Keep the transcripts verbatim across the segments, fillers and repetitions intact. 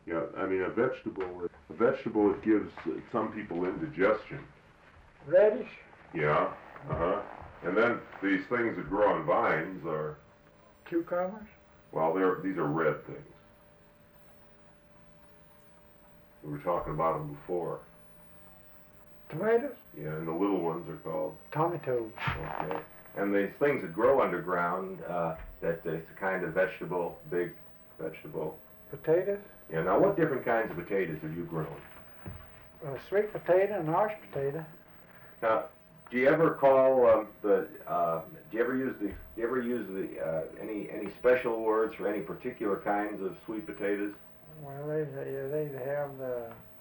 Yeah, I mean, a vegetable, a vegetable, it gives uh, some people indigestion. Radish? Yeah, uh-huh. And then these things that grow on vines are, Cucumbers? well, they're, these are red things. We were talking about them before. Tomatoes? Yeah, and the little ones are called, Tomatoes. Okay. And these things that grow underground, uh, that uh, it's a kind of vegetable, big vegetable. Potatoes? Yeah, now what different kinds of potatoes have you grown? A sweet potato and arch potato. Now, do you ever call um, the, uh, do you ever use the, do you ever use the, uh, any, any special words for any particular kinds of sweet potatoes? Well, they, they, they have the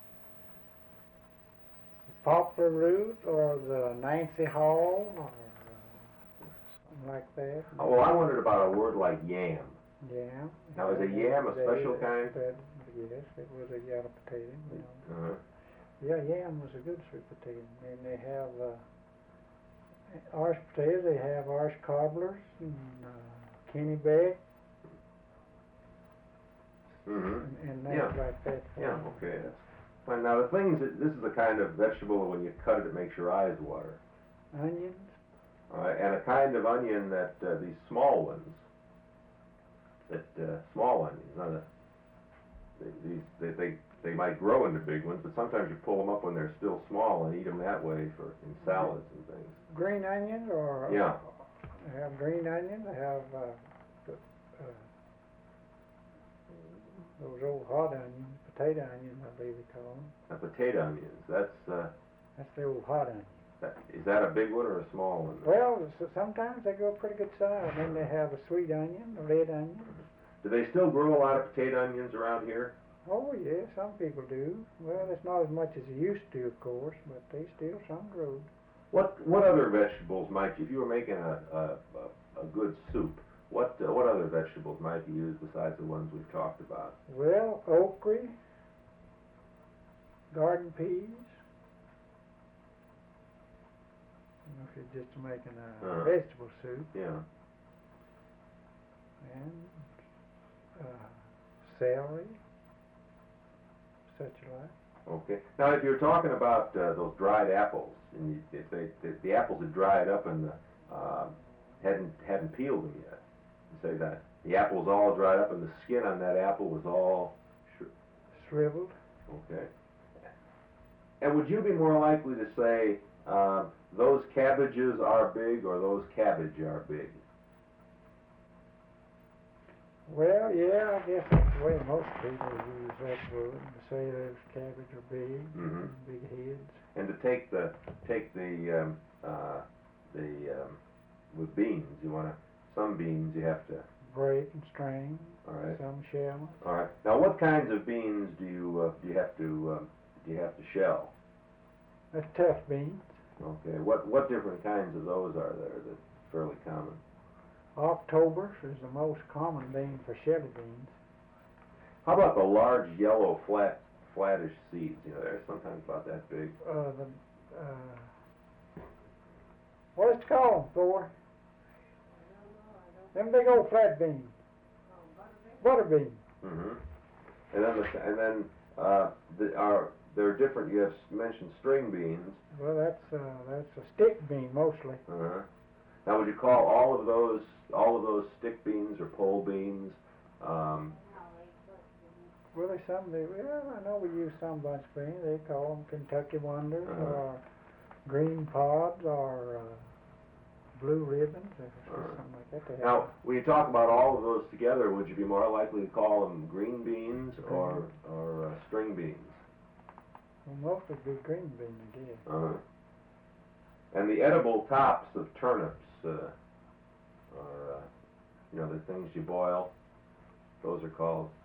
poplar root or the Nancy Hall or uh, something like that. Oh, well, I wondered about a word like yam. Yam. Now, is a yam a They- special kind? that- Yes, it was a yellow potato. You know. Uh-huh. Yeah, yam was a good sweet potato. And they have uh, arch potatoes. They have arch cobblers and uh, Kennebec Mm-hmm. and, and names Yeah. like that. Yeah, okay. That's fine. Now, the things that, this is the kind of vegetable that when you cut it, it makes your eyes water. Onions. All right, and a kind of onion that, uh, these small ones, that, uh, small onions, not a, they, these, they, they, they might grow into big ones, but sometimes you pull them up when they're still small and eat them that way for, in salads and things. Green onions or Yeah. they have green onions. They have uh, the, uh, those old hot onions, potato onions, I believe they call them. Now, potato onions, that's, uh, That's the old hot onion. that, is that a big one or a small one? Well, so sometimes they go pretty good size. Then they have a sweet onion, a red onion. Do they still grow a lot of potato onions around here? Oh yeah, some people do. Well, it's not as much as they used to, of course, but they still some grow. What, what other vegetables might, if you were making a, a, a, a good soup, what, uh, what other vegetables might you use besides the ones we've talked about? Well, okra, garden peas. You know, if you're just making a Uh-huh. vegetable soup, Yeah. and uh, celery, such like. Okay. Now, if you're talking about uh, those dried apples, and you, if they, if the apples had dried up and the, uh, hadn't hadn't peeled them yet, you say that the apple was all dried up and the skin on that apple was all sh- Shriveled. okay. And would you be more likely to say uh, those cabbages are big or those cabbage are big? Well, yeah, I guess that's the way most people use that word, to say those cabbage are big, Mhm. big heads. And to take the take the um, uh, the um, with beans, you want to some beans you have to. Break and strain, All right. some shell. All right. Now, what kinds of beans do you uh, do you have to um, do you have to shell? That's tough beans. Okay. What what different kinds of those are there that's fairly common? October is the most common bean for shelly beans. How about the large yellow flat flattish seeds? You know, they're sometimes about that big. Uh, the, uh, what's it called, Thor? Them big old flat beans. Butter beans. Mm-hmm. And then the, and then uh, the, are there are different? You have mentioned string beans. Well, that's uh, that's a stick bean mostly. Uh-huh. Now, would you call all of those all of those stick beans or pole beans? Um, Well, there's some they well, I know we use some bunch beans. They call them Kentucky Wonders Uh-huh. or green pods or uh, blue ribbons or Uh-huh. something like that. They have. Now, when you talk about all of those together, would you be more likely to call them green beans or or uh, string beans? Well, mostly be green beans, I guess. Uh-huh. And the edible tops of turnips uh, are, uh, you know, the things you boil. Those are called